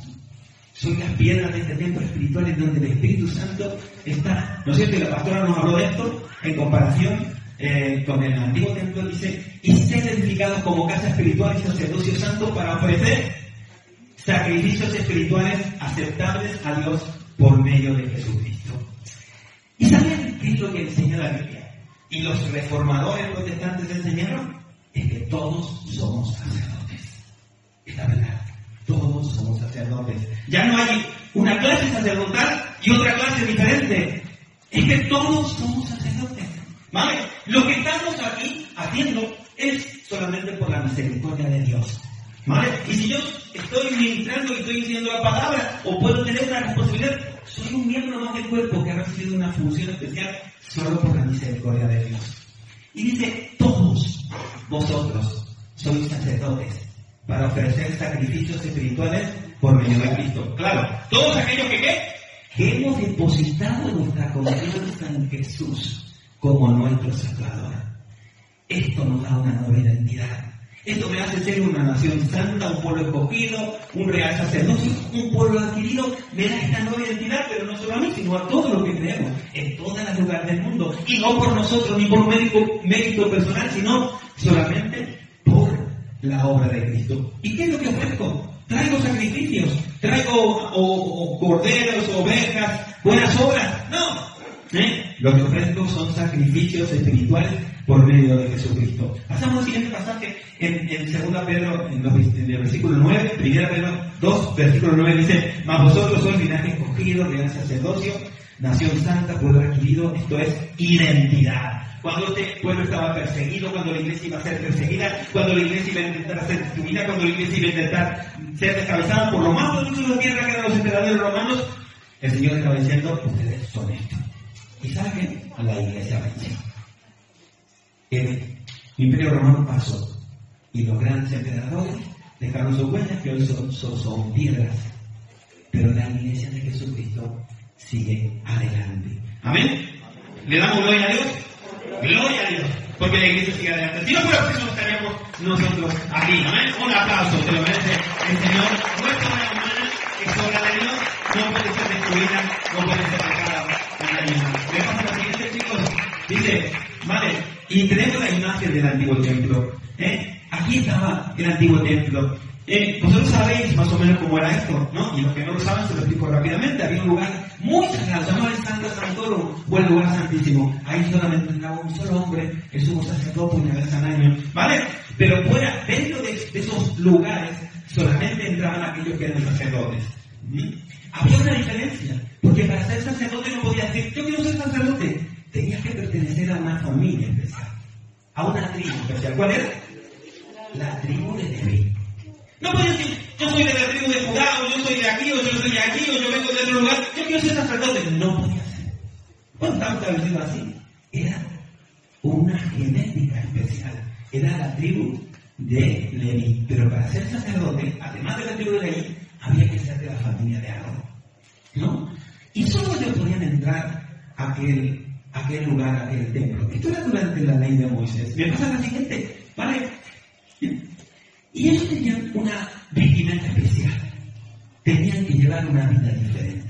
Son las piedras de este templo espiritual en donde el Espíritu Santo está. ¿No es cierto? Y la pastora nos habló de esto en comparación eh, con el antiguo templo. Dice, y ser edificados como casa espiritual y sacerdocio santo para ofrecer sacrificios espirituales aceptables a Dios por medio de Jesucristo. ¿Y saben qué es lo que enseña la Biblia? Y los reformadores protestantes enseñaron, es que todos somos sacerdotes. Es la verdad. Todos somos sacerdotes. Ya no hay una clase sacerdotal y otra clase diferente. Es que todos somos sacerdotes. ¿Vale? Lo que estamos aquí haciendo es solamente por la misericordia de Dios. ¿Vale? Y si yo estoy ministrando y estoy diciendo la palabra, o puedo tener una responsabilidad, soy un miembro más del cuerpo que ha recibido una función especial solo por la misericordia de Dios. Y dice, todos vosotros sois sacerdotes para ofrecer sacrificios espirituales por medio de Cristo. Claro, todos aquellos que ¿qué? Que hemos depositado nuestra confianza en Jesús como nuestro Salvador. Esto nos da una nueva identidad. Esto me hace ser una nación santa, un pueblo escogido, un real sacerdocio, un pueblo adquirido. Me da esta nueva identidad, pero no solo a mí, sino a todo lo que creemos, en todas las lugares del mundo. Y no por nosotros, ni por mérito, mérito personal, sino solamente por la obra de Cristo. ¿Y qué es lo que ofrezco? Traigo sacrificios, traigo o, o corderos, ovejas, buenas obras. No. ¿Eh? Lo que ofrezco son sacrificios espirituales por medio de Jesucristo. Pasamos al siguiente pasaje en, en segunda Pedro, en, los, en el versículo nueve, primera Pedro dos, versículo nueve, dice, mas vosotros sois linaje escogido, real sacerdocio, nación santa, pueblo adquirido, esto es identidad. Cuando este pueblo estaba perseguido, cuando la iglesia iba a ser perseguida, cuando la iglesia iba a intentar ser destruida, cuando la iglesia iba a intentar ser descabezada por lo más poderoso de la tierra, que eran los emperadores romanos, el Señor estaba diciendo, ustedes son esto. ¿Y saben? A la iglesia venció. El imperio romano pasó y los grandes emperadores dejaron sus huellas que hoy son, son, son piedras, pero la iglesia de Jesucristo sigue adelante. Amén. ¿Le damos gloria a Dios? Gloria a Dios, porque la iglesia sigue adelante. Si no fuera por eso, no estaríamos nosotros aquí, ¿no? Un aplauso, se lo merece el Señor. Nuestra obra humana, que es obra de Dios, no puede ser destruida, no puede ser dejada en la misma. ¿Qué pasa lo siguiente, chicos? Dice, vale, y tenemos la imagen del antiguo templo. ¿eh? Aquí estaba el antiguo templo. Eh, vosotros sabéis más o menos cómo era esto, ¿no? Y los que no lo saben se lo explico rápidamente. Había un lugar muy sagrado, llamado el Santo Santorum, o el lugar santísimo. Ahí solamente entraba un solo hombre, el sumo sacerdote, una vez al año, ¿vale? Pero fuera, dentro de, de esos lugares, solamente entraban aquellos que eran sacerdotes. ¿Mm? Había una diferencia, porque para ser sacerdote no podía decir, yo quiero ser sacerdote. Tenías que pertenecer a una familia especial, a una tribu especial. ¿Cuál era? La tribu de Leví. No podía decir, yo soy de la tribu de Judá, o yo soy de aquí, o yo soy de aquí, o yo vengo de otro lugar, yo quiero ser sacerdote. No podía ser. Bueno, estaba establecido así. Era una genética especial. Era la tribu de Leví. Pero para ser sacerdote, además de la tribu de Leví, había que ser de la familia de Aarón. ¿No? Y solo ellos podían entrar a aquel, a aquel lugar, a aquel templo. Esto era durante la ley de Moisés. Me pasa lo siguiente, ¿vale? Y ellos tenían una vestimenta especial. Tenían que llevar una vida diferente.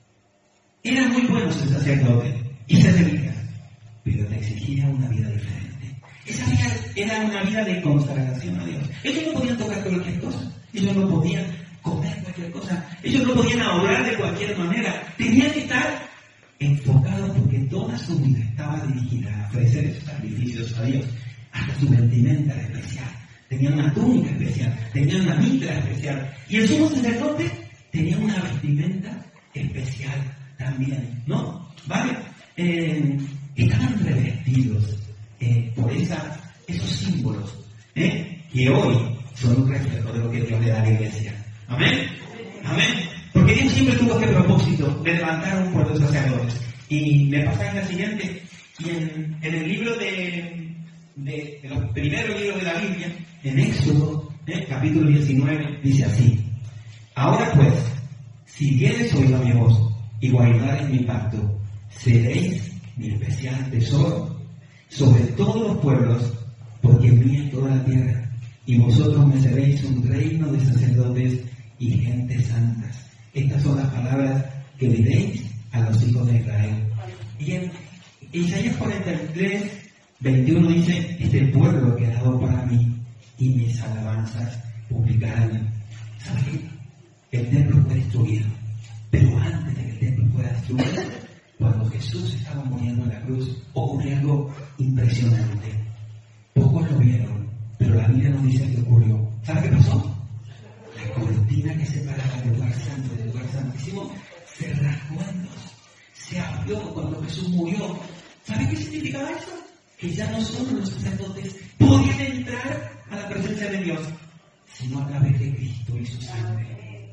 Eran muy buenos el sacerdote y se servían, pero te exigía una vida diferente. Esa vida era una vida de consagración a Dios. Ellos no podían tocar cualquier cosa. Ellos no podían comer cualquier cosa. Ellos no podían orar de cualquier manera. Tenían que estar enfocados porque toda su vida estaba dirigida a ofrecer esos sacrificios a Dios. Hasta su vestimenta era especial. Tenían una túnica especial, tenían una mitra especial. Y el sumo sacerdote tenía una vestimenta especial también, ¿no? ¿Vale? Eh, estaban revestidos eh, por esa, esos símbolos ¿eh? que hoy son un reflejo de lo que Dios le da a la iglesia. ¿Amén? ¿Amén? Porque Dios siempre tuvo este propósito de levantar un pueblo de sacerdotes. Y me pasa en la siguiente, y en, en el libro de, de, de los primeros libros de la Biblia, en Éxodo, ¿eh? capítulo diecinueve, dice así: ahora pues, si diereis oído a mi voz y guardareis mi pacto, seréis mi especial tesoro sobre todos los pueblos, porque mía es toda la tierra, y vosotros me seréis un reino de sacerdotes y gentes santas. Estas son las palabras que diréis a los hijos de Israel. Y en Isaías cuarenta y tres, veintiuno dice: este pueblo ha quedado para mí, y mis alabanzas publicarán. ¿Sabes qué? El templo fue destruido, pero antes de que el templo fuera destruido, cuando Jesús estaba muriendo en la cruz, ocurrió algo impresionante. Pocos lo vieron, pero la Biblia nos dice que ocurrió. ¿Sabes qué pasó? La cortina que separaba el lugar santo del lugar santísimo se rasgó en dos, se abrió cuando Jesús murió. ¿Sabes qué significaba eso? Que ya no solo los sacerdotes podían entrar a la presencia de Dios, sino a través de Cristo y su sangre.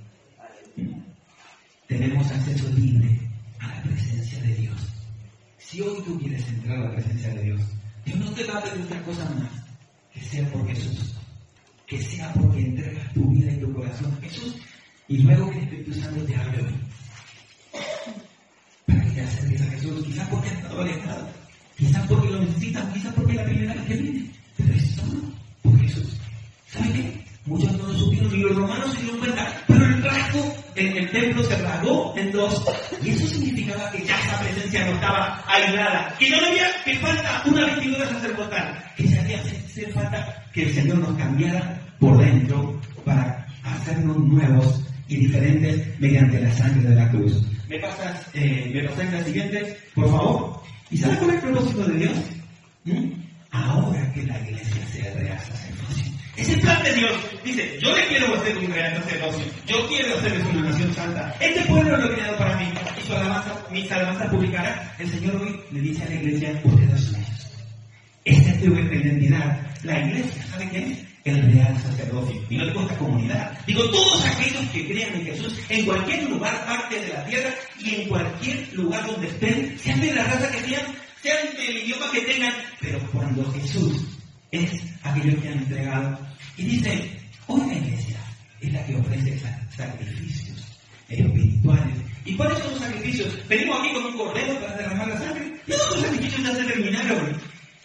Tenemos acceso libre a la presencia de Dios. Si hoy tú quieres entrar a la presencia de Dios, Dios no te va a pedir otra cosa más que sea por Jesús, que sea porque entregas tu vida y tu corazón a Jesús, y luego que el Espíritu Santo te hable hoy para que te acerques a Jesús, quizás porque has estado alejado, quizás porque lo necesitas, quizás porque es la primera vez que viene, pero es solo por Jesús. ¿Sabe qué? Muchos no lo supieron, ni los romanos se dieron cuenta, pero el rasgo en el templo se rasgó en dos, y eso significaba que ya esa presencia no estaba aislada, que no había que falta una vestidura sacerdotal, que ya había hacer falta que el Señor nos cambiara por dentro para hacernos nuevos y diferentes mediante la sangre de la cruz. ¿Me pasas, eh, me pasas la siguiente, por favor? ¿Y sabes cuál es el propósito de Dios? ¿Mm? Ahora que la iglesia sea real sacerdocio. Es el plan de Dios. Dice, yo le quiero hacer un real sacerdocio. Yo quiero hacerles una nación santa. Este pueblo lo he creado para mí. Y su alabanza, mis alabanzas publicará. El Señor hoy le dice a la iglesia, ustedes son ellos. Esta es tu identidad. La iglesia, ¿sabe qué es? El real sacerdocio. Y no digo esta comunidad. Digo, todos aquellos que crean en Jesús, en cualquier lugar, parte de la tierra, y en cualquier lugar donde estén, sean de la raza que sean, sean del idioma que tengan, pero cuando Jesús es aquello que han entregado. Y dice, hoy la iglesia es la que ofrece sacrificios espirituales. ¿Y cuáles son los sacrificios? Venimos aquí con un cordero para derramar la sangre. No, los sacrificios ya se terminaron.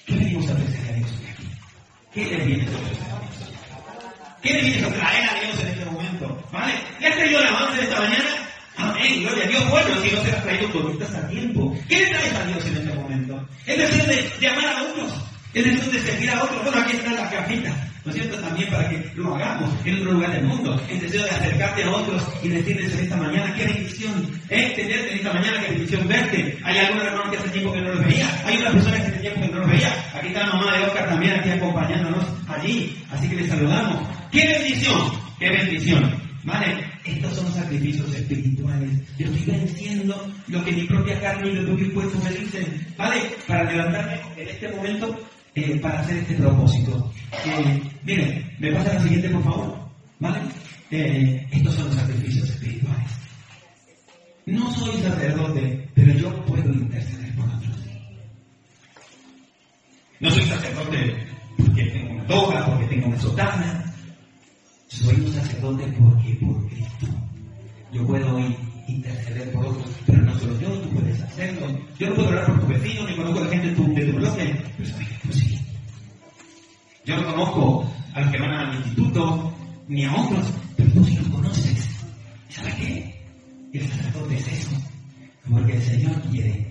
¿Qué venimos a ofrecer a Dios hoy aquí? ¿Qué le vienes a ofrecer a Dios? ¿Qué le vienes a traer a Dios en este momento? ¿Vale? ¿Le has traído el avance de esta mañana? Amén, gloria a Dios. Bueno, si no se has traído toditas a tiempo. ¿Qué le traes a Dios en este momento? Es deseo de, de amar a otros. Es deseo de servir a otros. Bueno, aquí están las cajitas, ¿no es cierto? También para que lo hagamos en otro lugar del mundo. El deseo de acercarte a otros y decirles en esta mañana qué bendición, ¿eh? Tenerte en esta mañana, qué bendición verte. Hay algunos hermanos que hace tiempo que no los veía. Hay otras personas que hace tiempo que no los veía. Aquí está la mamá de Oscar también aquí acompañándonos allí. Así que les saludamos. ¡Qué bendición! ¡Qué bendición! ¿Vale? Estos son sacrificios espirituales. Yo estoy venciendo lo que mi propia carne y mi propio cuerpo me dicen, ¿vale? Para levantarme en este momento, eh, para hacer este propósito. Eh, miren, me pasa la siguiente, por favor. ¿Vale? Eh, estos son los sacrificios espirituales. No soy sacerdote, pero yo puedo interceder por otros. No soy sacerdote porque tengo una toga, porque tengo una sotana. Soy un sacerdote porque por Cristo. Yo puedo interceder por otros, pero no solo yo, tú puedes hacerlo. Yo no puedo hablar por tu vecino, ni conozco a la gente de tu, de tu bloque, pero soy tú sí. Yo no conozco a los que van al instituto, ni a otros, pero tú sí los conoces. ¿Y sabes qué? El sacerdote es eso. Porque el Señor quiere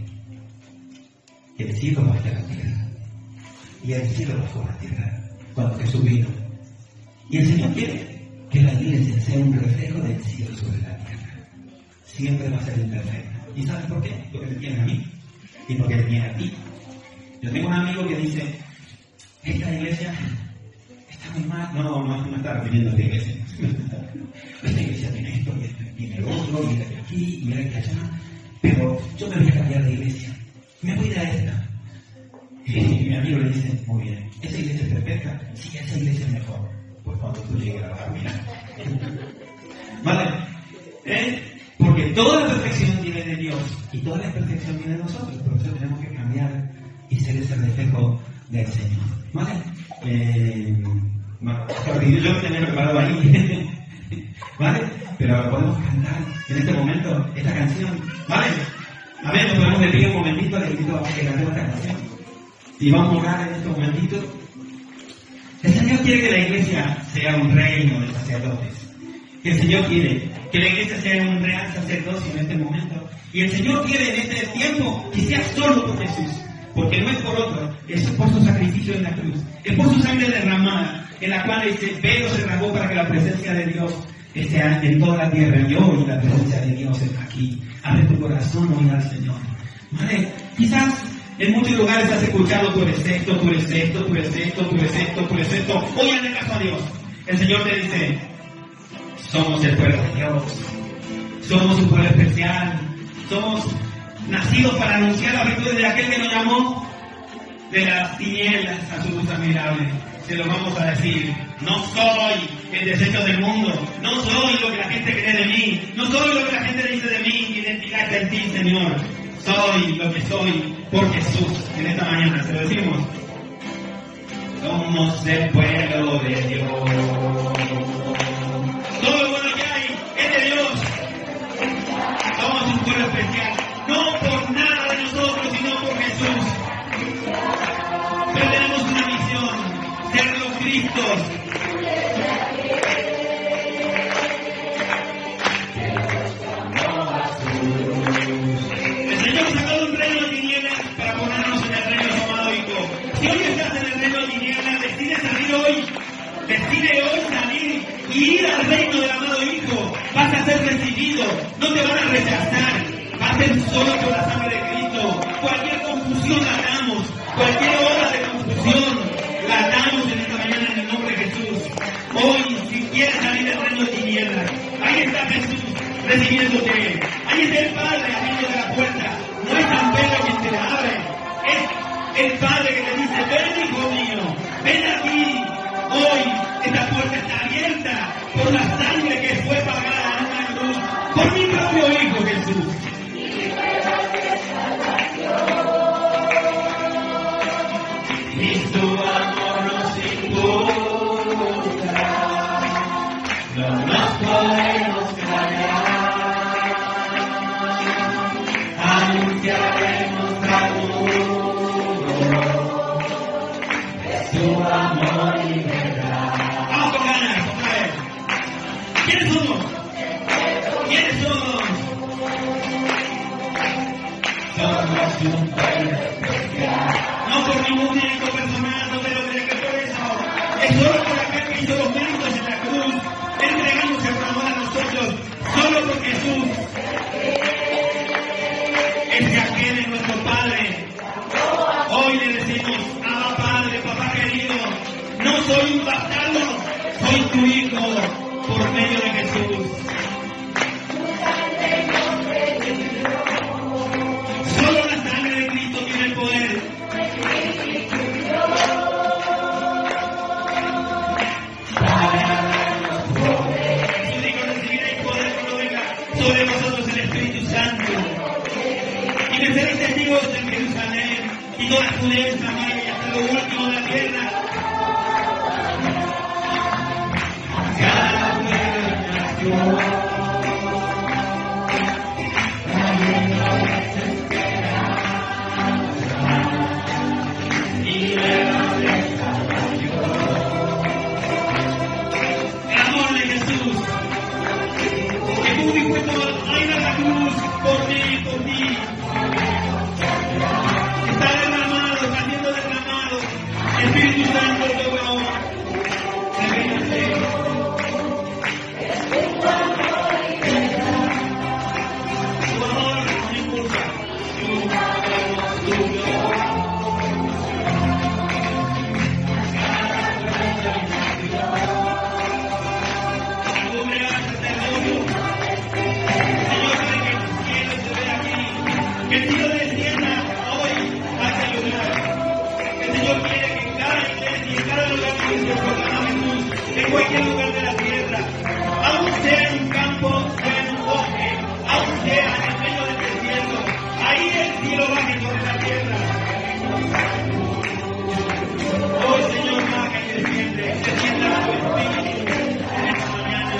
que el cielo baje a la tierra. Y el cielo bajó a la tierra cuando Jesús vino. Y el Señor quiere que la iglesia sea un reflejo del cielo sobre la tierra. Siempre va a ser imperfecta. ¿Y sabes por qué? Porque me tiene a mí. Y porque me tiene a ti. Yo tengo un amigo que dice, esta iglesia está muy mal. No, no, no me está refiriendo a esta iglesia. Esta iglesia tiene esto, y esto, tiene lo otro, mira que aquí, mira que allá. Pero yo me voy a cambiar de iglesia. Me voy a ir a esta. Y mi amigo le dice, muy bien, ¿esa iglesia es perfecta? Sí, esa iglesia es mejor. Pues cuando tú llegues a la familia. ¿Vale? ¿Eh? Porque toda la perfección viene de Dios y toda la perfección viene de nosotros. Por eso tenemos que cambiar y ser ese reflejo del Señor. ¿Vale? Eh, bueno, yo lo tenía preparado ahí. ¿Vale? Pero podemos cantar en este momento esta canción. ¿Vale? A ver, nos podemos pedir un momentito, les invito a que cantemos esta canción. Y vamos a orar en este momentito. El Señor quiere que la iglesia sea un reino de sacerdotes. El Señor quiere que la iglesia sea un real sacerdocio en este momento. Y el Señor quiere en este tiempo que sea solo por Jesús. Porque no es por otro, es por su sacrificio en la cruz. Es por su sangre derramada, en la cual ese velo se rasgó para que la presencia de Dios esté en toda la tierra. Y hoy la presencia de Dios está aquí. Abre tu corazón hoy al Señor. ¿Vale? Quizás en muchos lugares has escuchado, tú eres esto, tú eres esto, tú eres esto, tú eres esto, tú eres esto. Hoy hazle caso a Dios. El Señor te dice, somos el pueblo de Dios. Somos un pueblo especial. Somos nacidos para anunciar las virtudes de aquel que nos llamó de las tinieblas a su luz admirable. Se lo vamos a decir. No soy el desecho del mundo. No soy lo que la gente cree de mí. No soy lo que la gente dice de mí. Mi identidad está en ti, Señor. Soy lo que soy por Jesús. En esta mañana se lo decimos. Somos el pueblo de Dios. Todo lo bueno que hay es de Dios. Somos un pueblo especial. No por nada de nosotros, sino por Jesús. Pero tenemos una misión. Ser los Cristos. Si hoy estás en el reino de tinieblas, decide salir hoy. Decide hoy salir y ir al reino del amado Hijo. Vas a ser recibido. No te van a rechazar. Va a ser solo por la sangre de Cristo. Cualquier confusión la damos. Cualquier hora de confusión la damos en esta mañana en el nombre de Jesús. Hoy, si quieres salir del reino de tinieblas, ahí está Jesús recibiéndote. Ahí está el Padre abriéndote la puerta. No es San Pedro quien te la abre. Es el Padre que te dice, ven hijo mío, ven aquí. Hoy esta puerta está abierta por la sangre que fue pagada en una cruz. Por mi propio Hijo Jesús. Y tu amor nos impulsa. No nos podemos callar. Anunciaremos la luz. Es solo por aquel que hizo los méritos en la cruz, entregándose por amor a nosotros, solo por Jesús. Es que aquel es nuestro Padre. Hoy le decimos, Abba Padre, papá querido, no soy un bastardo, soy tu hijo por medio de Jesús. Solo la sangre de Cristo tiene el poder. Jesús dijo, recibiréis poder cuando venga sobre vosotros el Espíritu Santo. Y me seréis testigos en Jerusalén y toda Judea y Samaria y hasta lo último de la tierra. Cada nación. Espíritu Santo, te voy a orar. Tu amor nos impulsa. Que el cielo descienda hoy hacia el lugar. Que el Señor quiere que cada iglesia y cada lugar que se proclama Jesús, en cualquier lugar de la tierra, aún sea en un campo, sea en un bosque, aún sea en el medio del desierto, ahí el cielo baje sobre la tierra. Hoy, Señor, baja y desciende, descienda tu espíritu en esta mañana.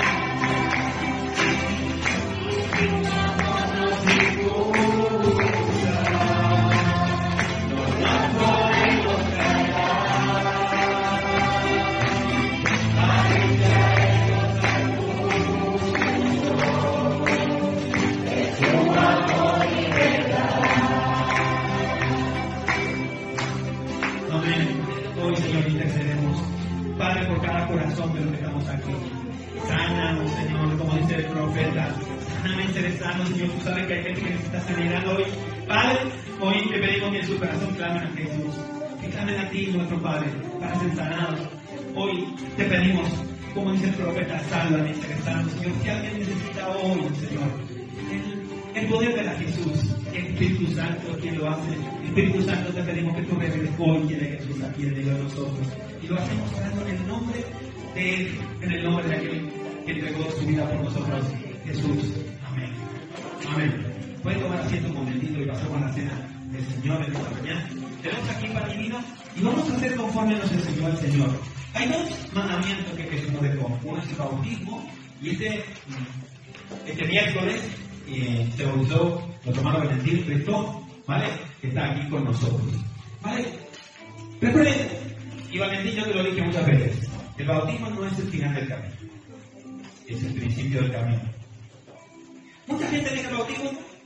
Padre, por cada corazón de los que estamos aquí. Sánanos, Señor, como dice el profeta. Sáname, seré sano, Señor. Tú sabes que hay gente que necesita sanidad hoy. Padre, hoy te pedimos que en su corazón clamen a Jesús. Que clamen a ti, nuestro Padre, para ser sanados. Hoy te pedimos, como dice el profeta, sálvame y seré sano, Señor. Si alguien necesita hoy, Señor, el, el poder de la Jesús, el Espíritu Santo, quien lo hace. Espíritu Santo, te pedimos que tú reveles hoy quién es Jesús aquí en medio de nosotros. Y lo hacemos orando en el nombre de Él, en el nombre de aquel que entregó su vida por nosotros, Jesús. Amén. Amén. Pueden tomar asiento un momentito y pasamos a la cena del Señor en esta mañana. Tenemos aquí pan y vino y vamos a hacer conforme nos enseñó el Señor. Hay dos mandamientos que Jesús nos dejó. Uno es el bautismo y este, este miércoles eh, se bautizó nuestro hermano Valentín Cristo, ¿vale? Que está aquí con nosotros. ¿Vale? Recuerden, y Valentín, yo te lo dije muchas veces, el bautismo no es el final del camino, es el principio del camino. Mucha gente viene al bautismo,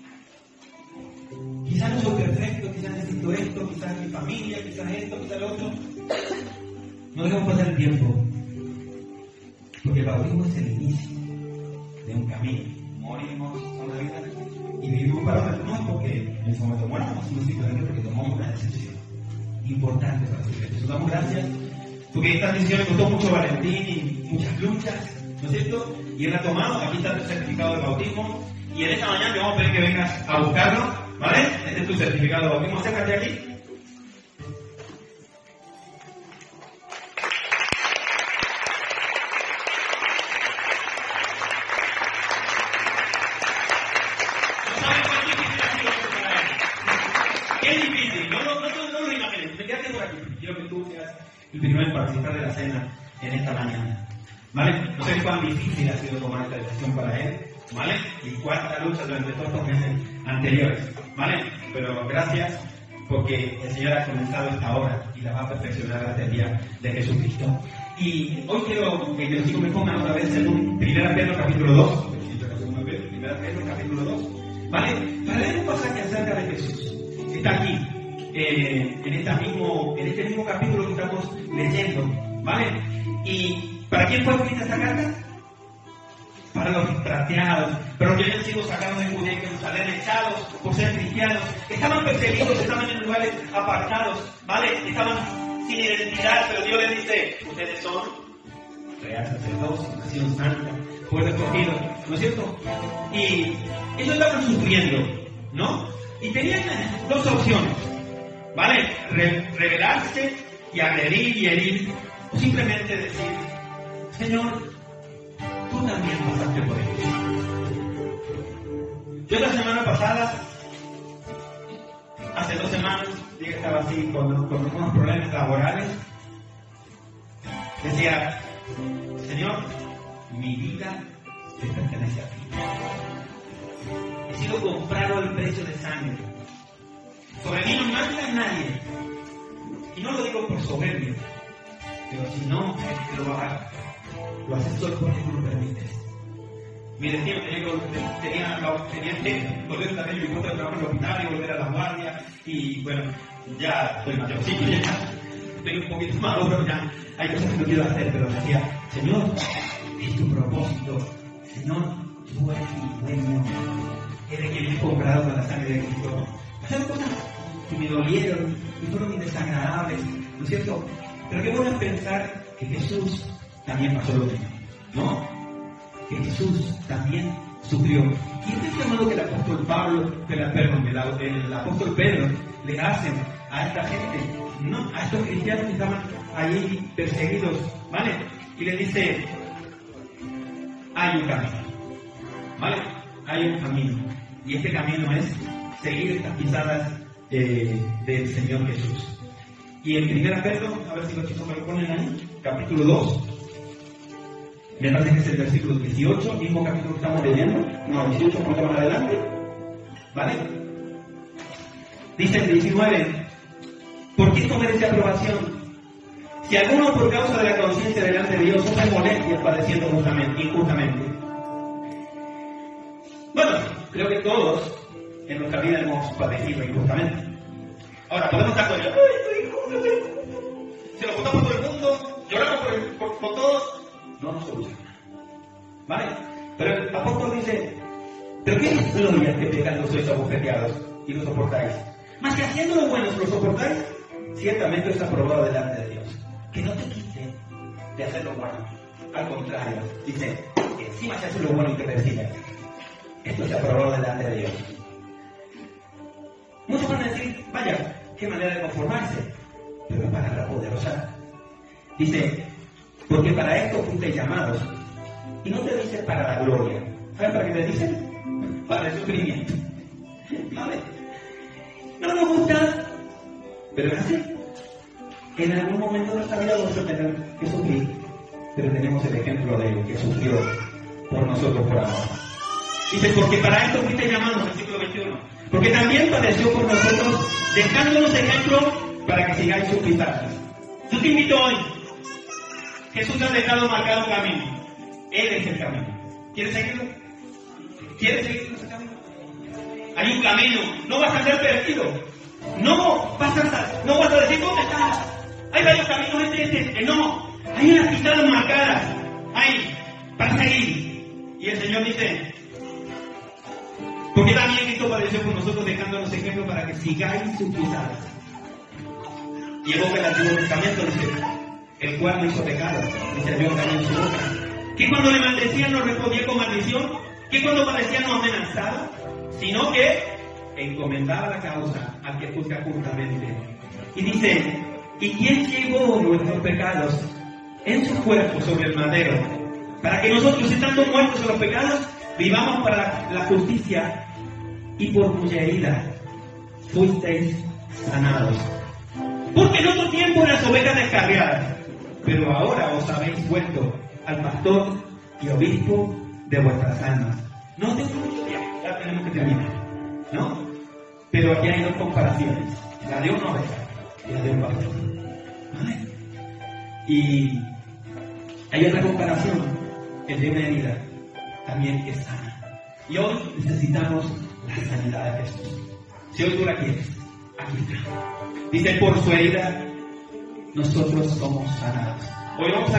quizás no soy perfecto, quizás necesito esto, quizás mi familia, quizás esto, quizás lo otro. No dejemos pasar el tiempo, porque el bautismo es el inicio de un camino. Morimos a una vida y vivimos para otra, no es porque en ese momento mueramos, sino simplemente porque tomamos una decisión importante para hacer esto. Damos gracias porque esta decisión le costó mucho a Valentín y muchas luchas, ¿no es cierto? Y él ha tomado, aquí está tu certificado de bautismo y en esta mañana te vamos a pedir que vengas a buscarlo, ¿vale? Este es tu certificado de bautismo, acércate aquí. El primero en participar de la cena en esta mañana, ¿vale? No sé cuán difícil ha sido tomar esta decisión para él, ¿vale? Y cuánta lucha durante todos estos meses anteriores, ¿vale? Pero gracias porque el Señor ha comenzado esta obra y la va a perfeccionar hasta el día de Jesucristo. Y hoy quiero que los chicos me pongan otra vez en un primera Pedro capítulo dos, primera Pedro capítulo dos, ¿vale? Para leer un pasaje acerca de Jesús. Está aquí. Eh, en, esta mismo, en este mismo capítulo que estamos leyendo, ¿vale? ¿Y para quién fue escrita esta carta? Para los extrateados, pero los que habían sido sacados de Judea y Jerusalén, echados por ser cristianos, estaban perseguidos, estaban en lugares apartados, ¿vale? Estaban sin identidad, pero Dios les dice, ustedes son real sacerdocio, nación santa, pueblo escogido, ¿no es cierto? Y ellos estaban sufriendo, ¿no? Y tenían dos opciones, ¿vale? Re- rebelarse y agredir y herir, o simplemente decir, Señor, tú también pasaste por ello. Yo la semana pasada, hace dos semanas, yo estaba así con, con unos problemas laborales, decía, Señor, mi vida te pertenece a ti. He sido comprado al precio de sangre. Sobre mí no manda nadie. Y no lo digo por soberbia, pero si no, es que lo haga. Lo haces solo porque tú lo permites. Mi destino tenía que tenía, tenía que volver también mi puesto de trabajo en el hospital y volver a la guardia. Y bueno, ya estoy mayorcito, ya estoy un poquito malo, pero ya hay cosas que no quiero hacer. Pero decía, Señor, es tu propósito. Señor, tú eres mi dueño. Eres quien me he comprado con la sangre de Cristo. Pasaron cosas que me dolieron y fueron muy desagradables, ¿no es cierto? Pero qué bueno pensar que Jesús también pasó lo mismo, ¿no? Que Jesús también sufrió. Y este llamado que el apóstol Pablo, que la, perdón, el, el apóstol Pedro le hacen a esta gente, ¿no? A estos cristianos que estaban allí perseguidos, ¿vale? Y le dice, hay un camino, ¿vale? Hay un camino. Y este camino es seguir estas pisadas eh, del Señor Jesús. Y en primera Pedro, a ver si los chicos me lo ponen ahí, capítulo dos. Me parece que es el versículo dieciocho, mismo capítulo que estamos leyendo. No, dieciocho, un poquito más adelante. ¿Vale? Dice el diecinueve, ¿por qué esto merece aprobación? Si alguno por causa de la conciencia delante de Dios sufre molestias padeciendo justamente, injustamente. Bueno, creo que todos en nuestra vida hemos padecido injustamente. Ahora, podemos estar con ellos, ¡ay, estoy injusto, estoy injusto! Se lo contamos por el mundo, lloramos por, el, por, por todos, no nos soluciona. ¿Vale? Pero el apóstol dice, ¿pero qué es gloria que pecando sois abofeteados y lo soportáis? Más que haciendo lo bueno lo soportáis, ciertamente está aprobado delante de Dios. Que no te quite de hacer lo bueno. Al contrario, dice, encima se hace lo bueno y te persigue. Esto está aprobado delante de Dios. Muchos van a decir, vaya, qué manera de conformarse. Pero es palabra poderosa. Dice, porque para esto fuiste llamados. Y no te dice para la gloria. ¿Sabes para qué te dicen? Para el sufrimiento. ¿Vale? No nos gusta, pero es así. En algún momento de nuestra vida vamos a tener que sufrir. Pero tenemos el ejemplo de que sufrió por nosotros por amor. Dice, porque para esto fuiste llamados, versículo veintiuno. Porque también padeció por nosotros, dejándonos ejemplo para que sigáis sus pisadas. Yo te invito hoy. Jesús ha dejado marcado un camino. Él es el camino. ¿Quieres seguirlo? ¿Quieres seguir ese camino? Hay un camino. No vas a ser perdido. No vas a, no vas a decir, ¿dónde estás? Hay varios caminos, este, este, este. No. Hay unas pisadas marcadas. Hay para seguir. Y el Señor dice, porque también Cristo padeció por nosotros dejándonos ejemplo para que sigáis sus pisadas. Y evoca el Antiguo Testamento, dice, el cual no hizo pecado, ni se vio engaño en su boca. Que cuando le maldecían no respondía con maldición, que cuando padecía no amenazaba, sino que encomendaba la causa al que juzga justamente. Y dice, ¿y quién llevó nuestros pecados en su cuerpo sobre el madero? Para que nosotros, estando muertos en los pecados, vivamos para la, la justicia, y por cuya herida fuisteis sanados. Porque en otro tiempo eran ovejas descarriadas, pero ahora os habéis vuelto al pastor y obispo de vuestras almas. No tengo mucho tiempo, ya tenemos que terminar, ¿no? Pero aquí hay dos comparaciones, la de una oveja y la de un pastor, ¿vale? Y hay otra comparación, el de una herida, también que sana. Y hoy necesitamos la sanidad de Jesús. Si hoy tú la quieres, aquí está. Dice, por su herida nosotros somos sanados. Hoy vamos a